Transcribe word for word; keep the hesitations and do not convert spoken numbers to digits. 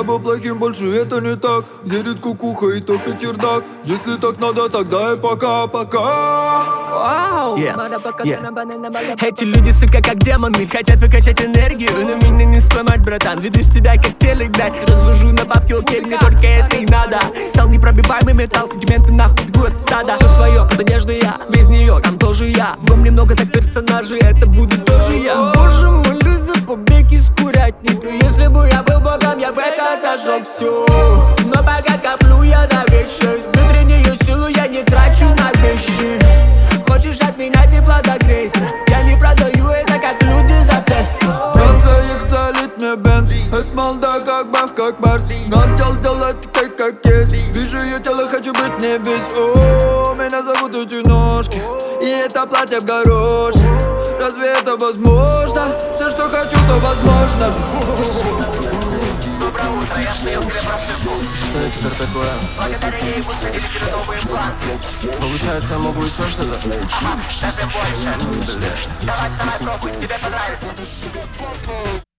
был плохим, больше это не так. Едет кукуха и топит чердак. Если так надо, тогда и пока-пока. Вау, yeah, yeah. Эти люди, сука, как демоны, хотят выкачать энергию, но меня не сломать, братан. Веду с тебя как телек, блядь. Развожу на бабки, окей, мне только это и надо. Стал непробиваемый металл, сантименты нахуй бегу от стада. Все свое, под одеждой я, без нее, там тоже я. Во мне много так персонажей, это буду тоже я. Боже, молюсь за побег из курятника. Если бы я был богом, я бы это зажег все. Но пока коплю я на вечность, внутреннюю силу я не трачу на вещи. Хочешь от меня тепла, догрейся. Я не продаю это, как люди за песо. Бенза их целит мне бенз. Это молода, как баф, как барс. Надел делать такой, как есть. Вижу ее тело, хочу быть не без. О, меня зовут эти ножки. И это платье в горошек. Разве это возможно? Все, что хочу, то возможно. Доброе утро, я слил тебе прошивку. Что это теперь такое? Благодаря ей высадили тебе новый план. Получается, я могу еще что-то? Ага, даже больше. Бля. Давай, вставай, пробуй, тебе понравится.